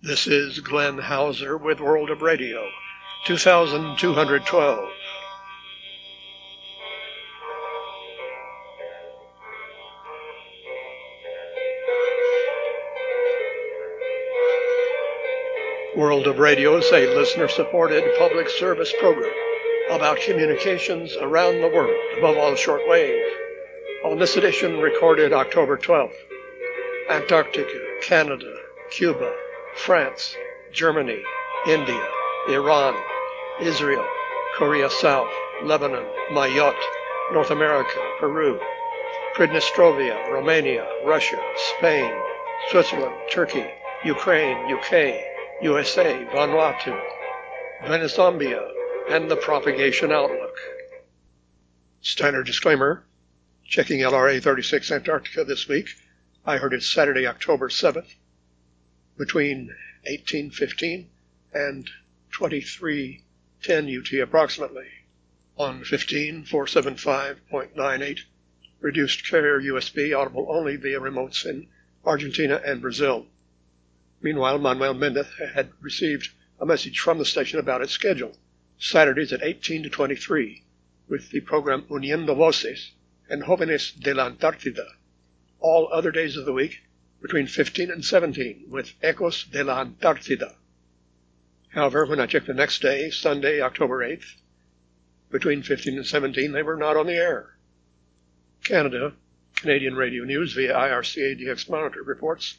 This is Glenn Hauser with World of Radio, 2212. World of Radio is a listener-supported public service program about communications around the world, above all shortwave. On this edition, recorded October 12th, Antarctica, Canada, Cuba, France, Germany, India, Iran, Israel, Korea South, Lebanon, Mayotte, North America, Peru, Pridnestrovia, Romania, Russia, Spain, Switzerland, Turkey, Ukraine, UK, USA, Vanuatu, Venezuela, and the propagation outlook. Standard disclaimer, checking LRA 36 Antarctica this week. I heard it Saturday, October 7th, between 1815 and 2310 UT approximately, on 15475.98, reduced carrier USB, audible only via remotes in Argentina and Brazil. Meanwhile, Manuel Mendez had received a message from the station about its schedule, Saturdays at 18 to 23, with the program Uniendo Voces and Jóvenes de la Antártida. All other days of the week, between 15 and 17, with Ecos de la Antártida. However, when I checked the next day, Sunday, October 8th, between 15 and 17, they were not on the air. Canada, Canadian Radio News via IRCA DX Monitor reports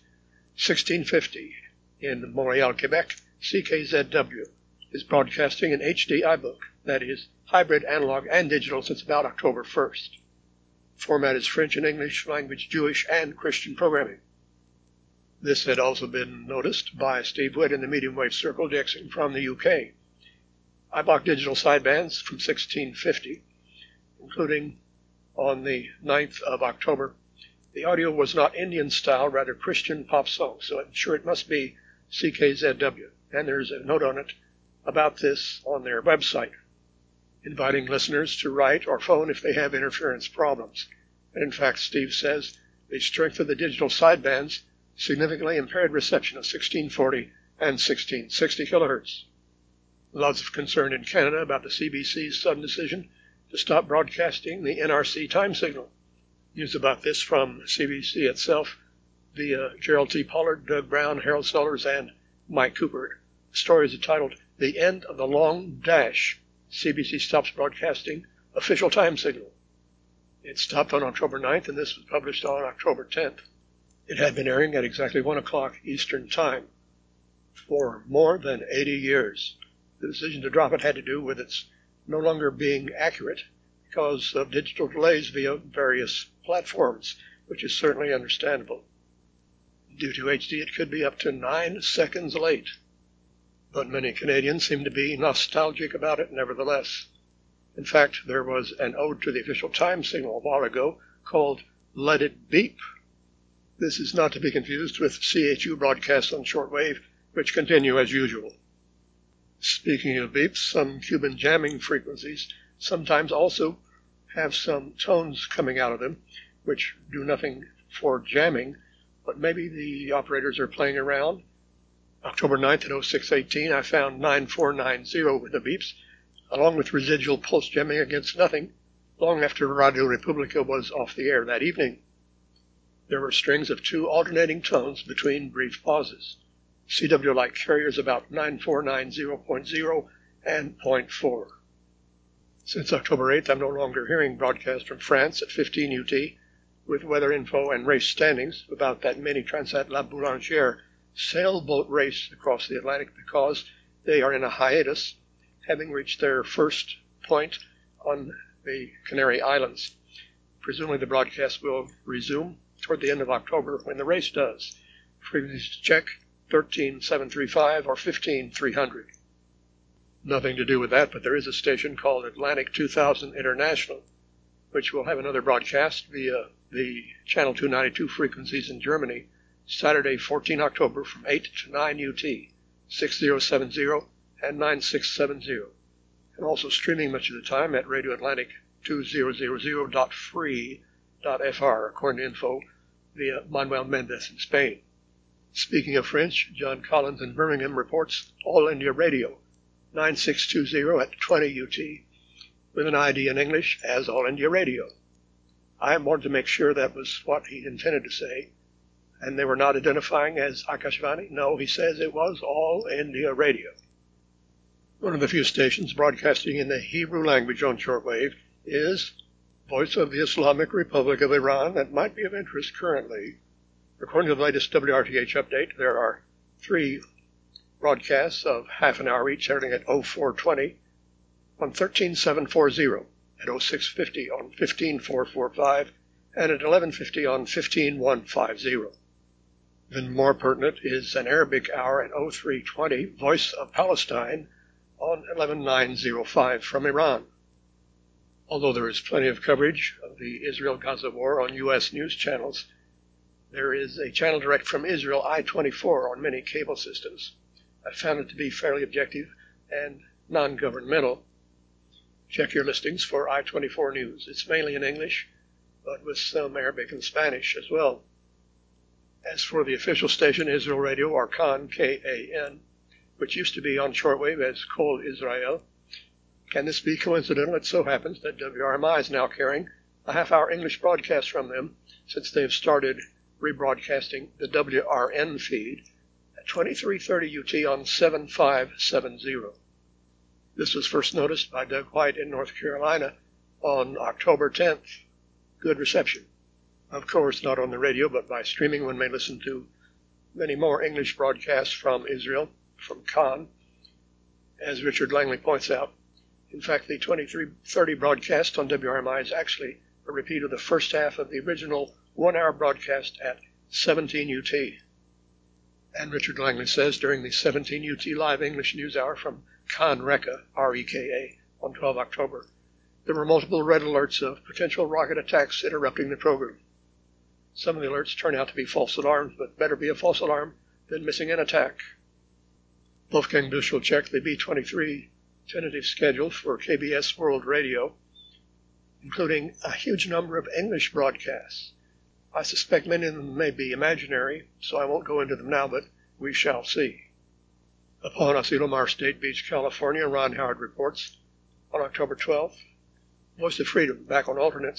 1650 in Montreal, Quebec, CKZW is broadcasting an HD iBook, that is, hybrid analog and digital, since about October 1st. Format is French and English, language Jewish and Christian programming. This had also been noticed by Steve Witt in the medium wave circle, DXing from the UK. iBook digital sidebands from 1650, including on the 9th of October. The audio was not Indian style, rather Christian pop song, so I'm sure it must be CKZW. And there's a note on it about this on their website, inviting listeners to write or phone if they have interference problems. And in fact, Steve says the strength of the digital sidebands significantly impaired reception of 1640 and 1660 kilohertz. Lots of concern in Canada about the CBC's sudden decision to stop broadcasting the NRC time signal. News about this from CBC itself via Gerald T. Pollard, Doug Brown, Harold Sellers, and Mike Cooper. The story is entitled, The End of the Long Dash. CBC stops broadcasting official time signal. It stopped on October 9th, and this was published on October 10th. It had been airing at exactly 1 o'clock Eastern Time for more than 80 years. The decision to drop it had to do with its no longer being accurate because of digital delays via various platforms, which is certainly understandable. Due to HD, it could be up to 9 seconds late. But many Canadians seem to be nostalgic about it nevertheless. In fact, there was an ode to the official time signal a while ago called Let It Beep. This is not to be confused with CHU broadcasts on shortwave, which continue as usual. Speaking of beeps, some Cuban jamming frequencies sometimes also have some tones coming out of them, which do nothing for jamming, but maybe the operators are playing around. October 9th at 0618, I found 9490 with the beeps, along with residual pulse jamming against nothing, long after Radio Republica was off the air that evening. There were strings of 2 alternating tones between brief pauses. CW-like carriers about 9490.0 and 0.4. Since October 8th, I'm no longer hearing broadcasts from France at 15 UT with weather info and race standings about that mini Transat La Boulangère sailboat race across the Atlantic because they are in a hiatus, having reached their first point on the Canary Islands. Presumably the broadcast will resume toward the end of October when the race does. Frequencies to check 13735 or 15300. Nothing to do with that, but there is a station called Atlantic 2000 International, which will have another broadcast via the Channel 292 frequencies in Germany, Saturday, 14 October from 8 to 9 UT, 6070 and 9670, and also streaming much of the time at Radio Atlantic 2000.free.fr, according to info via Manuel Mendez in Spain. Speaking of French, John Collins in Birmingham reports All India Radio, 9620 at 20 UT, with an ID in English as All India Radio. I wanted to make sure that was what he intended to say, and they were not identifying as Akashvani. No, he says it was All India Radio. One of the few stations broadcasting in the Hebrew language on shortwave is Voice of the Islamic Republic of Iran. That might be of interest currently. According to the latest WRTH update, there are 3 broadcasts of half an hour each, starting at 0420 on 13740, at 0650 on 15445, and at 1150 on 15150. Even more pertinent is an Arabic hour at 0320, Voice of Palestine, on 11905 from Iran. Although there is plenty of coverage of the Israel-Gaza war on U.S. news channels, there is a channel direct from Israel, I-24, on many cable systems. I found it to be fairly objective and non-governmental. Check your listings for I-24 news. It's mainly in English, but with some Arabic and Spanish as well. As for the official station, Israel Radio, or Kan, K-A-N, which used to be on shortwave as Kol Israel, can this be coincidental? It so happens that WRMI is now carrying a half-hour English broadcast from them, since they have started rebroadcasting the WRN feed at 2330 UT on 7570. This was first noticed by Doug White in North Carolina on October 10th. Good reception. Of course, not on the radio, but by streaming, one may listen to many more English broadcasts from Israel, from Kan, as Richard Langley points out. In fact, the 2330 broadcast on WRMI is actually a repeat of the first half of the original 1-hour broadcast at 17 UT. And Richard Langley says during the 17 UT live English news hour from Kan Reka, R-E-K-A, on 12 October, there were multiple red alerts of potential rocket attacks interrupting the program. Some of the alerts turn out to be false alarms, but better be a false alarm than missing an attack. Wolfgang Bushel checked the B-23 tentative schedule for KBS World Radio, including a huge number of English broadcasts. I suspect many of them may be imaginary, so I won't go into them now, but we shall see. Upon Asilomar State Beach, California, Ron Howard reports, on October 12th, Voice of Freedom, back on alternate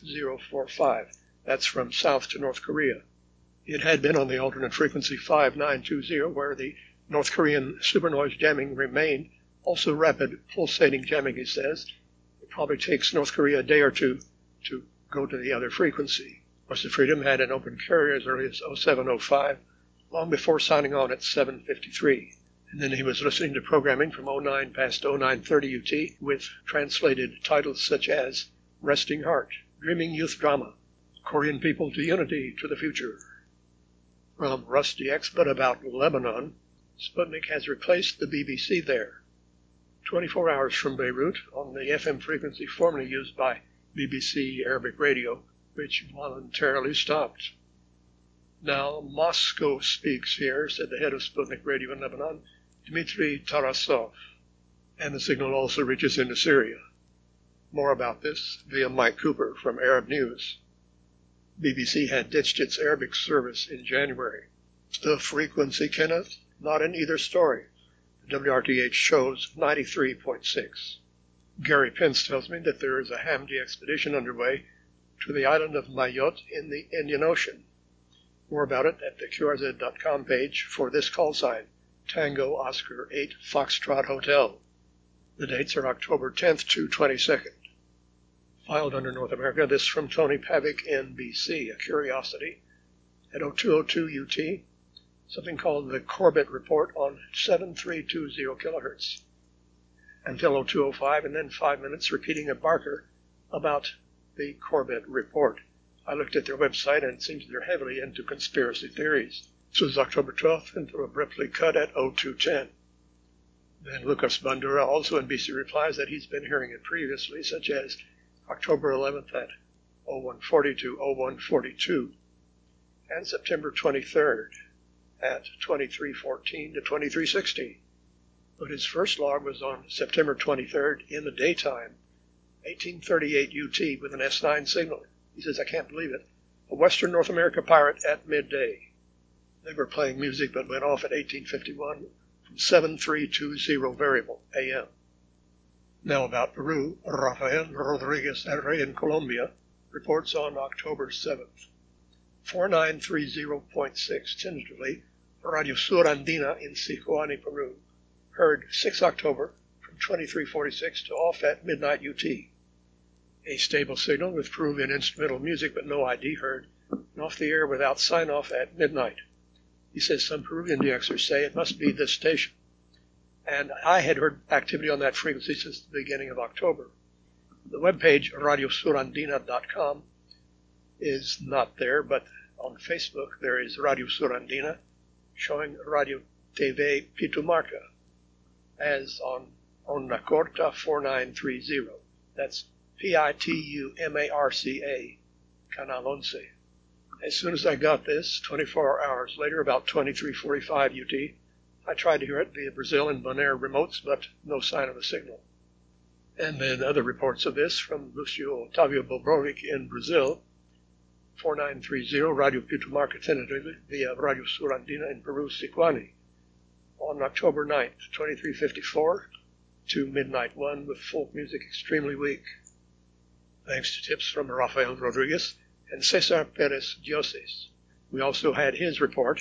6045. That's from south to North Korea. It had been on the alternate frequency 5920, where the North Korean supernoise jamming remained. Also rapid pulsating jamming, he says. It probably takes North Korea a day or two to go to the other frequency. Voice of Freedom had an open carrier as early as 0705, long before signing on at 753. And then he was listening to programming from 09 past 0930 UT with translated titles such as Resting Heart, Dreaming Youth Drama, Korean People to Unity to the Future. From Rusty X, but about Lebanon, Sputnik has replaced the BBC there. 24 hours from Beirut on the FM frequency formerly used by BBC Arabic Radio, which voluntarily stopped. Now Moscow speaks here, said the head of Sputnik Radio in Lebanon, Dmitry Tarasov, and the signal also reaches into Syria. More about this via Mike Cooper from Arab News. BBC had ditched its Arabic service in January. The frequency, Kenneth? Not in either story. The WRTH shows 93.6. Gary Pence tells me that there is a Hamdi expedition underway to the island of Mayotte in the Indian Ocean. More about it at the QRZ.com page for this call sign, Tango Oscar 8 Foxtrot Hotel. The dates are October 10th to 22nd. Filed under North America, this from Tony Pavick, NBC, a curiosity, at 0202 UT, something called the Corbett Report on 7320 kilohertz, until 0205, and then 5 minutes repeating a barker about the Corbett Report. I looked at their website, and it seems they're heavily into conspiracy theories. This was October 12th, and abruptly cut at 0210. Then Lucas Bandura, also NBC, replies that he's been hearing it previously, such as October 11th at 0140 to 0142, and September 23rd at 2314 to 2316. But his first log was on September 23rd in the daytime, 1838 UT, with an S9 signal. He says, I can't believe it. A Western North America pirate at midday. They were playing music that went off at 1851 from 7320 variable AM. Now about Peru, Rafael Rodriguez Herrera in Colombia reports on October 7th. 4930.6 tentatively, Radio Sur Andina in Sicuani, Peru. Heard 6 October from 2346 to off at midnight UT. A stable signal with Peruvian instrumental music but no ID heard, and off the air without sign-off at midnight. He says some Peruvian DXers say it must be this station. And I had heard activity on that frequency since the beginning of October. The webpage, radiosurandina.com, is not there, but on Facebook there is Radio Surandina showing Radio TV Pitumarca as on Onda Corta 4930. That's Pitumarca, Canal 11. As soon as I got this, 24 hours later, about 2345 UT, I tried to hear it via Brazil and Bonaire remotes, but no sign of a signal. And then other reports of this from Lucio Otavio Bobrovic in Brazil, 4930 Radio Pitumarca tentatively via Radio Surandina in Peru, Sicuani, on October 9th, 2354 to midnight 1 with folk music extremely weak. Thanks to tips from Rafael Rodriguez and Cesar Perez Dioses. We also had his report.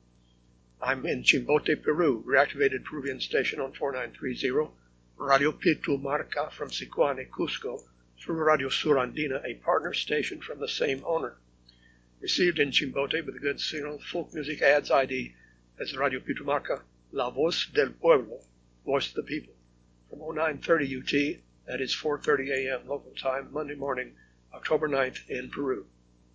I'm in Chimbote, Peru, reactivated Peruvian station on 4930, Radio Pitumarca from Sicuani, Cusco, through Radio Surandina, a partner station from the same owner. Received in Chimbote with a good signal, folk music adds ID as Radio Pitumarca, La Voz del Pueblo, Voice of the People, from 0930 UT, that is 4:30 a.m. local time, Monday morning, October 9th in Peru.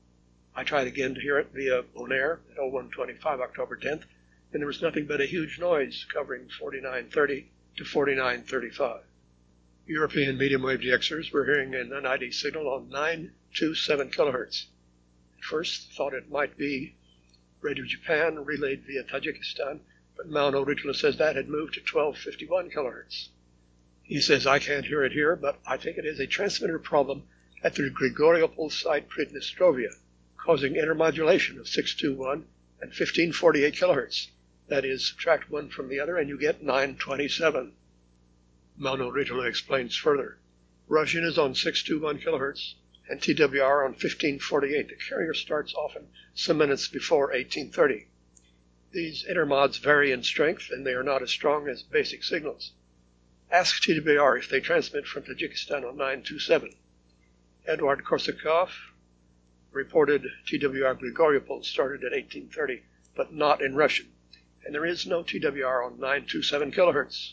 I tried again to hear it via Bonaire at 0125 October 10th, and there was nothing but a huge noise covering 4930 to 4935. European medium wave DXers were hearing an un-ID signal on 927 kilohertz. At first, thought it might be Radio Japan relayed via Tajikistan, but Mauno Ritula says that had moved to 1251 kilohertz. He says, I can't hear it here, but I think it is a transmitter problem at the Grigoriopol site Pridnestrovia, causing intermodulation of 621 and 1548 kilohertz. That is, subtract one from the other and you get 927. Mauno Ritula explains further. Russian is on 621 kilohertz and TWR on 1548. The carrier starts often some minutes before 1830. These intermods vary in strength and they are not as strong as basic signals. Ask TWR if they transmit from Tajikistan on 927. Eduard Korsakov reported TWR Grigoriopol started at 1830, but not in Russian, and there is no TWR on 927 kilohertz.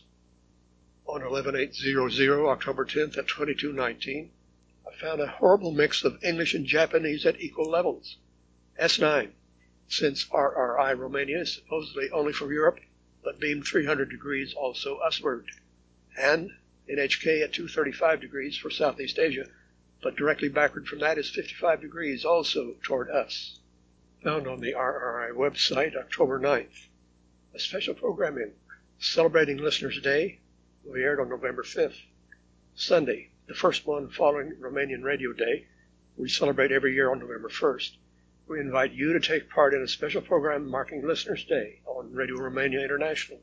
On 11800 October 10th at 2219, I found a horrible mix of English and Japanese at equal levels. S9, since RRI Romania is supposedly only for Europe, but beamed 300 degrees also usward, and NHK at 235 degrees for Southeast Asia, but directly backward from that is 55 degrees also toward us. Found on the RRI website October 9th. A special programming celebrating Listeners' Day will be aired on November 5th. Sunday, the first one following Romanian Radio Day, we celebrate every year on November 1st. We invite you to take part in a special program marking Listeners' Day on Radio Romania International.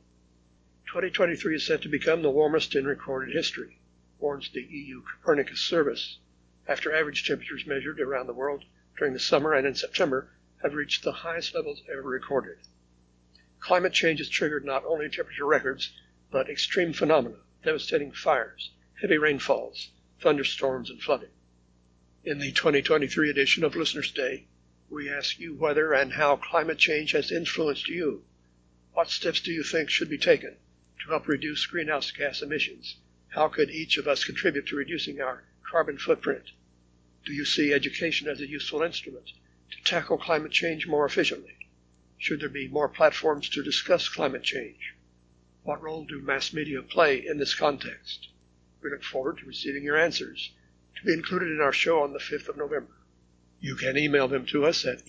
2023 is set to become the warmest in recorded history, warns the EU Copernicus service, after average temperatures measured around the world during the summer and in September have reached the highest levels ever recorded. Climate change has triggered not only temperature records, but extreme phenomena, devastating fires, heavy rainfalls, thunderstorms, and flooding. In the 2023 edition of Listener's Day, we ask you whether and how climate change has influenced you. What steps do you think should be taken to help reduce greenhouse gas emissions? How could each of us contribute to reducing our carbon footprint? Do you see education as a useful instrument to tackle climate change more efficiently? Should there be more platforms to discuss climate change? What role do mass media play in this context? We look forward to receiving your answers to be included in our show on the 5th of November. You can email them to us at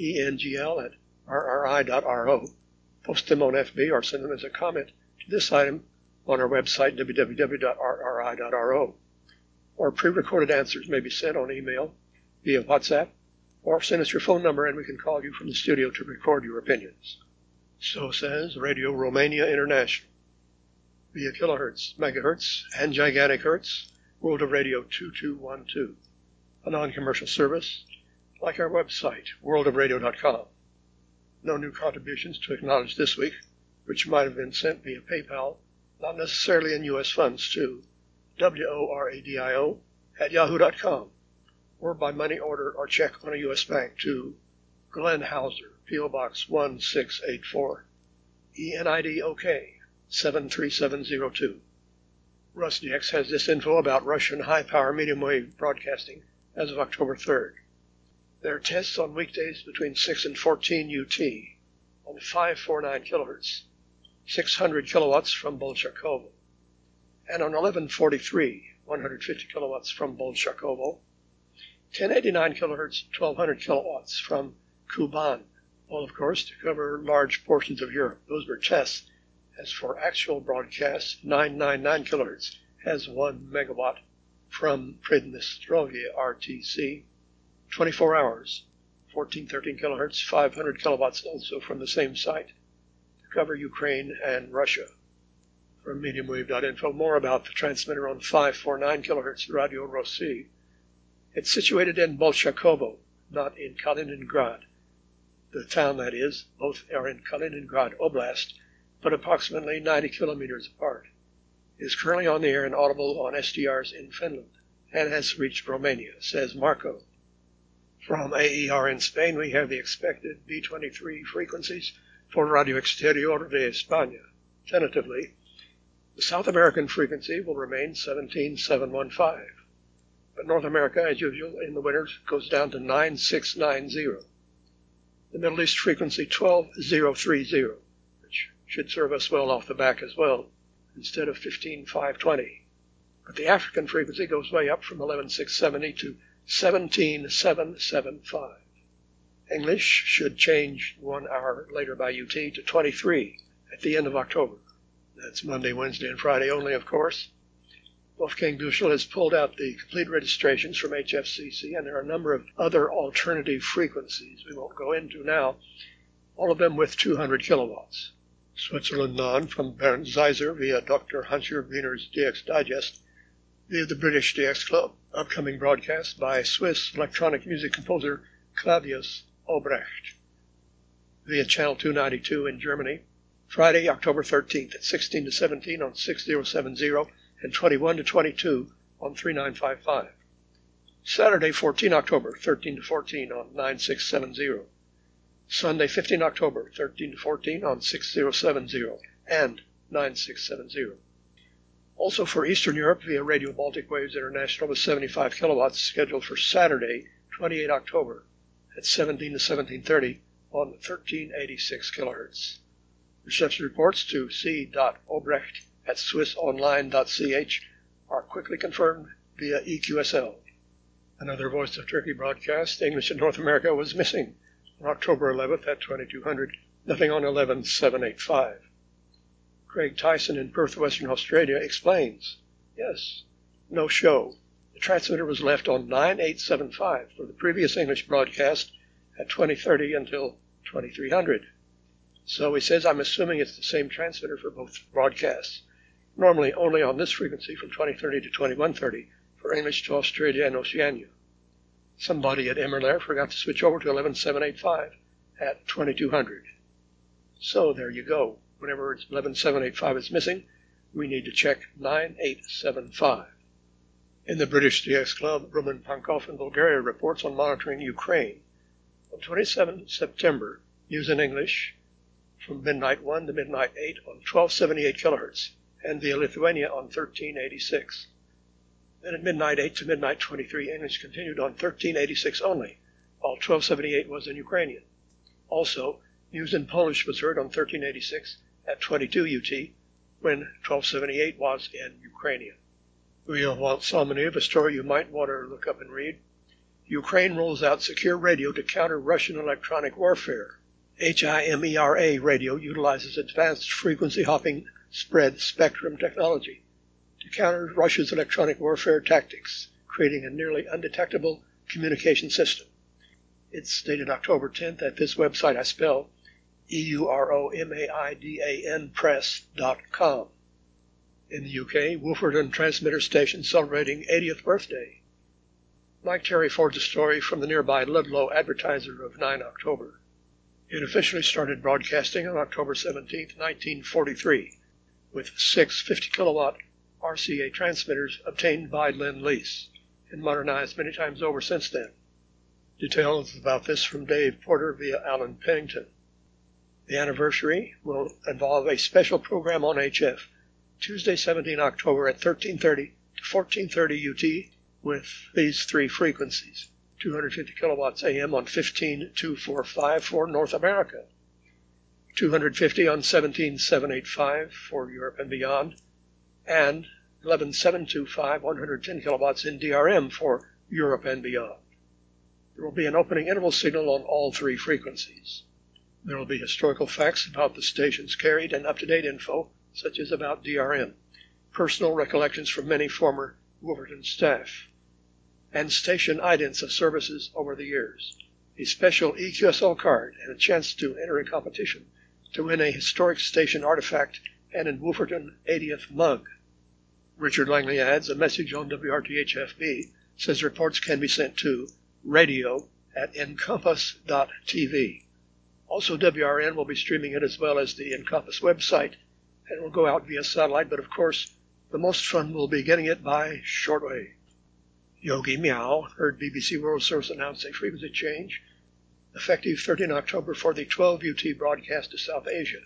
engl@rri.ro, post them on FB, or send them as a comment to this item on our website, www.rri.ro. Or pre-recorded answers may be sent on email, via WhatsApp, or send us your phone number and we can call you from the studio to record your opinions. So says Radio Romania International. Via kilohertz, megahertz, and gigantic hertz, World of Radio 2212. A non-commercial service, like our website, worldofradio.com. No new contributions to acknowledge this week, which might have been sent via PayPal, not necessarily in U.S. funds, to WORADIO@yahoo.com, or by money order or check on a U.S. bank to Glenn Hauser, P.O. Box 1684, ENID OK 73702. RusDX has this info about Russian high-power medium-wave broadcasting as of October 3rd. There are tests on weekdays between 6 and 14 UT on 549 kilohertz, 600 kilowatts from Bolshakovo, and on 1143, 150 kilowatts from Bolshakovo, 1089 kilohertz, 1200 kilowatts from Kuban, all of course to cover large portions of Europe. Those were tests. As for actual broadcasts, 999 kilohertz has 1 megawatt from Pridnestrovye RTC, 24 hours, 1413 kilohertz, 500 kilowatts also from the same site to cover Ukraine and Russia. From mediumwave.info, more about the transmitter on 549 kilohertz, Radio Rossi. It's situated in Bolshakovo, not in Kaliningrad. The town, that is, both are in Kaliningrad Oblast, but approximately 90 kilometers apart. It is currently on the air and audible on SDRs in Finland, and has reached Romania, says Marco. From AER in Spain, we have the expected B23 frequencies for Radio Exterior de España. Tentatively, the South American frequency will remain 17715, but North America, as usual, in the winters, goes down to 9690. The Middle East frequency 12030, which should serve us well off the back as well, instead of 15520. But the African frequency goes way up from 11670 to 17775. English should change 1 hour later by UT to 23 at the end of October. That's Monday, Wednesday, and Friday only, of course. Wolfgang Büchel has pulled out the complete registrations from HFCC, and there are a number of other alternative frequencies we won't go into now, all of them with 200 kilowatts. Switzerland non from Bernd Zeiser via Dr. Hansjörg Wiener's DX Digest, via the British DX Club, upcoming broadcast by Swiss electronic music composer Claudius Obrecht, via Channel 292 in Germany, Friday, October 13th at 16 to 17 on 6070 and 21 to 22 on 3955. Saturday, 14 October, 13 to 14 on 9670. Sunday, 15 October, 13 to 14 on 6070 and 9670. Also for Eastern Europe via Radio Baltic Waves International with 75 kilowatts scheduled for Saturday, 28 October at 17 to 1730 on 1386 kilohertz. Reception reports to c.obrecht@swissonline.ch are quickly confirmed via EQSL. Another Voice of Turkey broadcast, English in North America, was missing on October 11th at 2200, nothing on 11785. Craig Tyson in Perth, Western Australia, explains, yes, no show. The transmitter was left on 9875 for the previous English broadcast at 2030 until 2300. So he says, I'm assuming it's the same transmitter for both broadcasts, normally only on this frequency from 2030 to 2130 for English to Australia and Oceania. Somebody at Emmerlair forgot to switch over to 11785 at 2200. So there you go. Whenever 11785 is missing, we need to check 9875. In the British DX Club, Roman Pankov in Bulgaria reports on monitoring Ukraine. On 27 September, news in English from midnight 1 to midnight 8 on 1278 kilohertz, and via Lithuania on 1386. Then at midnight 8 to midnight 23, English continued on 1386 only, while 1278 was in Ukrainian. Also, news in Polish was heard on 1386 at 22 UT, when 1278 was in Ukrainian. We want Salmony of a story you might want to look up and read. Ukraine rolls out secure radio to counter Russian electronic warfare. HIMERA radio utilizes advanced frequency hopping spread spectrum technology to counter Russia's electronic warfare tactics, creating a nearly undetectable communication system. It's dated October 10th at this website I spell, EUROMAIDAN press.com. In the UK, Wolferton Transmitter Station celebrating 80th birthday. Mike Terry forwards a story from the nearby Ludlow Advertiser of 9 October. It officially started broadcasting on October 17, 1943, with 6 50-kilowatt RCA transmitters obtained by Lend-Lease and modernized many times over since then. Details about this from Dave Porter via Alan Pennington. The anniversary will involve a special program on HF, Tuesday 17 October at 1330 to 1430 UT with these 3 frequencies. 250 kilowatts AM on 15245 for North America, 250 on 17785 for Europe and beyond, and 11725 110 kilowatts in DRM for Europe and beyond. There will be an opening interval signal on all 3 frequencies. There will be historical facts about the stations carried and up-to-date info, such as about DRM, personal recollections from many former Wolferton staff, and station idents of services over the years, a special EQSL card, and a chance to enter a competition to win a historic station artifact and a Wolferton 80th mug. Richard Langley adds a message on WRTHFB, says reports can be sent to radio@encompass.tv. Also, WRN will be streaming it as well as the Encompass website, and it will go out via satellite, but of course, the most fun will be getting it by shortwave. Yogi Meow heard BBC World Service announce a frequency change, effective 13 October for the 12 UT broadcast to South Asia,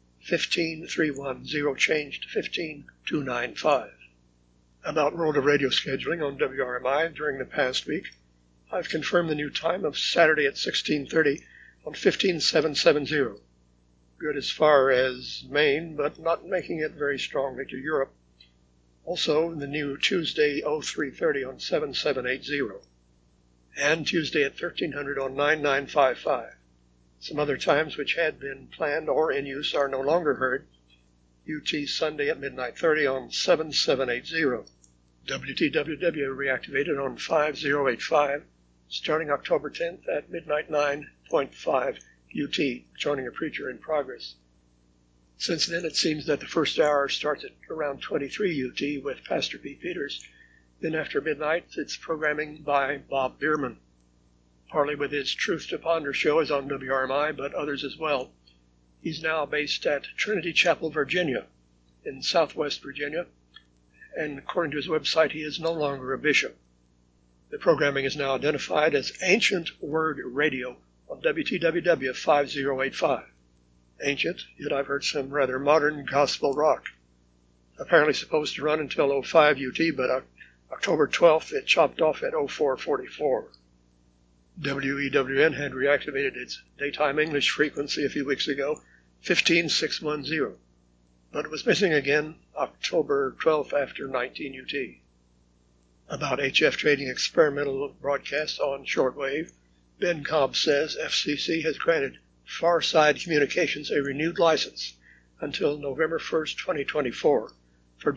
15310 changed to 15295. About World of Radio scheduling on WRMI during the past week, I've confirmed the new time of Saturday at 1630 on 15770. Good as far as Maine, but not making it very strongly to Europe. Also, the new Tuesday 0330 on 7780. And Tuesday at 1300 on 9955. Some other times which had been planned or in use are no longer heard. UT Sunday at midnight 30 on 7780. WTWW reactivated on 5085, starting October 10th at midnight 9.5 UT, joining a preacher in progress. Since then, it seems that the first hour starts at around 23 UT with Pastor P. Peters. Then after midnight, it's programming by Bob Bierman. Partly with his Truth to Ponder show is on WRMI, but others as well. He's now based at Trinity Chapel, Virginia, in Southwest Virginia, and according to his website, he is no longer a bishop. The programming is now identified as Ancient Word Radio on WTWW 5085. Ancient, yet I've heard some rather modern gospel rock. Apparently supposed to run until 05 UT, but October 12th it chopped off at 0444. WEWN had reactivated its daytime English frequency a few weeks ago, 15610, but it was missing again October 12th after 19 UT. About HF trading experimental broadcasts on shortwave, Ben Cobb says FCC has granted Farside Communications a renewed license until November 1st, 2024 for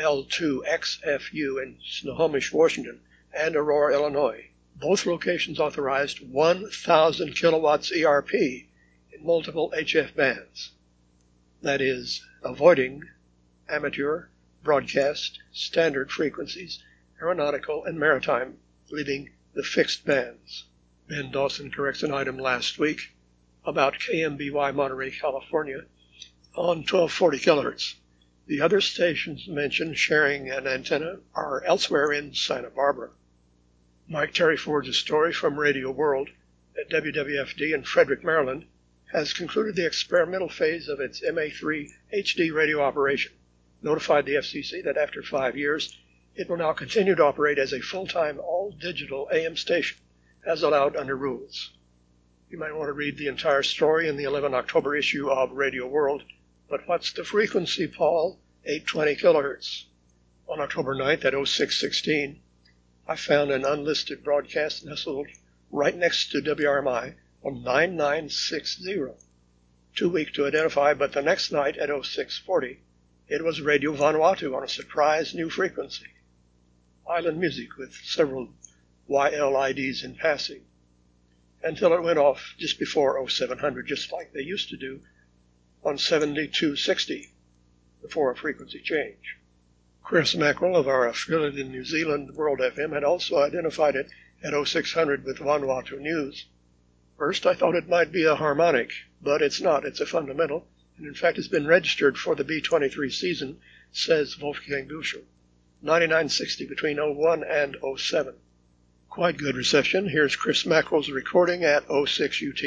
WL2XFU in Snohomish, Washington, and Aurora, Illinois. Both locations authorized 1,000 kilowatts ERP in multiple HF bands. That is, avoiding amateur, broadcast, standard frequencies, aeronautical, and maritime, leaving the fixed bands. Ben Dawson corrects an item last week about KMBY Monterey, California, on 1240 kilohertz. The other stations mentioned sharing an antenna are elsewhere in Santa Barbara. Mike Terry forwards a story from Radio World that WWFD in Frederick, Maryland, has concluded the experimental phase of its MA3 HD radio operation, notified the FCC that after 5 years, it will now continue to operate as a full-time all-digital AM station, as allowed under rules. You might want to read the entire story in the 11 October issue of Radio World, but what's the frequency, Paul? 820 kilohertz. On October 9th at 0616, I found an unlisted broadcast nestled right next to WRMI on 9960. Too weak to identify, but the next night at 0640, it was Radio Vanuatu on a surprise new frequency. Island music with several YLIDs in passing. until it went off just before 0700, just like they used to do on 7260 before a frequency change. Chris Mackerel of our affiliate in New Zealand, World FM, had also identified it at 0600 with Vanuatu News. First, I thought it might be a harmonic, but it's not. It's a fundamental, and in fact it's been registered for the B23 season, says Wolfgang Büchel. 9960 between 01 and 07. Quite good reception. Here's Chris Mackerel's recording at 06 UT.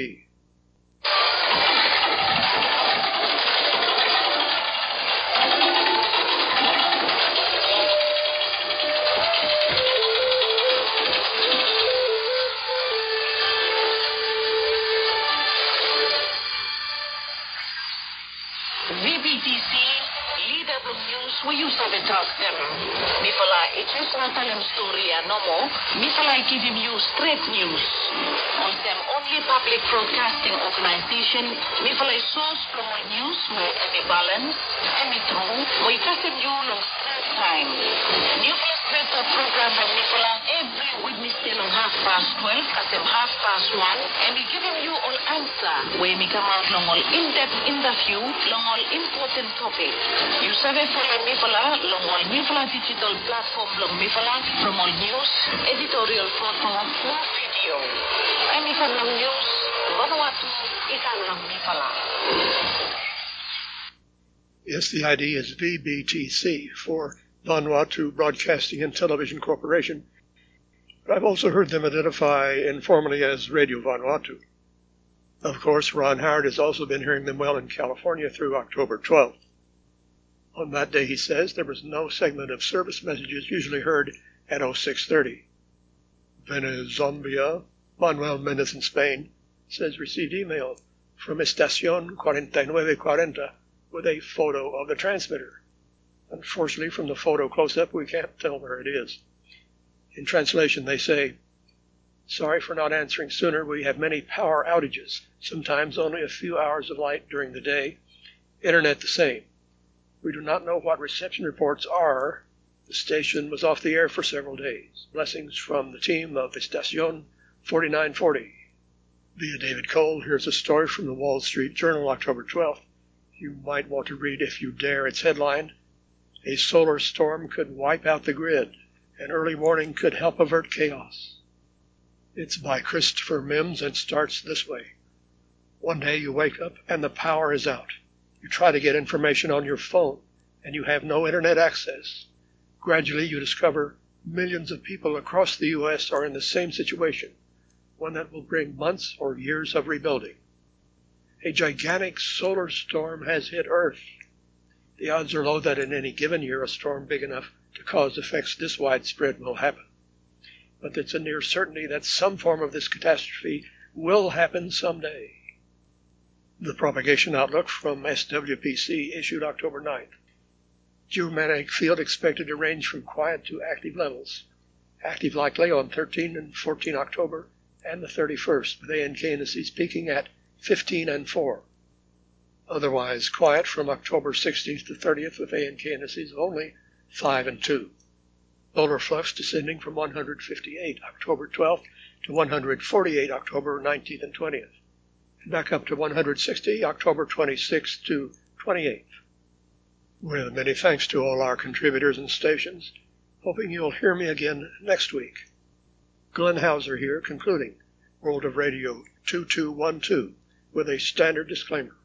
VBTC, leader of news, we use to talk them. Mifala, it is not an story no more. Mifala, give him you straight news. On them only public broadcasting organization, Mifala source from our news, more any balance, any true, we custom you long straight time. New straight program from Mifala every Wednesday long 12:30, custom 1:30, and we giving you all answer. We make come out long all in-depth interview, long all important topic. You survey follow Mifala, long all Mifala digital platform, long Mifala, from all news, editorial photo, no video. And if long news, Vanuatu, ikan long Mifala. Yes, the ID is VBTC for Vanuatu Broadcasting and Television Corporation. But I've also heard them identify informally as Radio Vanuatu. Of course, Ron Howard has also been hearing them well in California through October 12th. On that day, he says, there was no segment of service messages usually heard at 0630. Venezombia, Manuel Mendez in Spain, says received email from Estación 4940 with a photo of the transmitter. Unfortunately, from the photo close-up, we can't tell where it is. In translation, they say, sorry for not answering sooner. We have many power outages, sometimes only a few hours of light during the day. Internet the same. We do not know what reception reports are. The station was off the air for several days. Blessings from the team of Estación 4940. Via David Cole, here's a story from the Wall Street Journal, October 12th. You might want to read if you dare its headline. A solar storm could wipe out the grid. An early warning could help avert chaos. It's by Christopher Mims and starts this way. One day you wake up and the power is out. You try to get information on your phone and you have no internet access. Gradually you discover millions of people across the U.S. are in the same situation, one that will bring months or years of rebuilding. A gigantic solar storm has hit Earth. The odds are low that in any given year a storm big enough to cause effects this widespread will happen. But it's a near certainty that some form of this catastrophe will happen someday. The propagation outlook from SWPC issued October 9th. Geomagnetic field expected to range from quiet to active levels. Active likely on 13 and 14 October and the 31st, with ANK indices peaking at 15 and 4. Otherwise quiet from October 16th to 30th with ANK indices of only 5 and 2. Polar flux descending from 158 October 12th to 148 October 19th and 20th, and back up to 160 October 26th to 28th. With many thanks to all our contributors and stations, hoping you'll hear me again next week. Glenn Hauser here, concluding World of Radio 2212 with a standard disclaimer.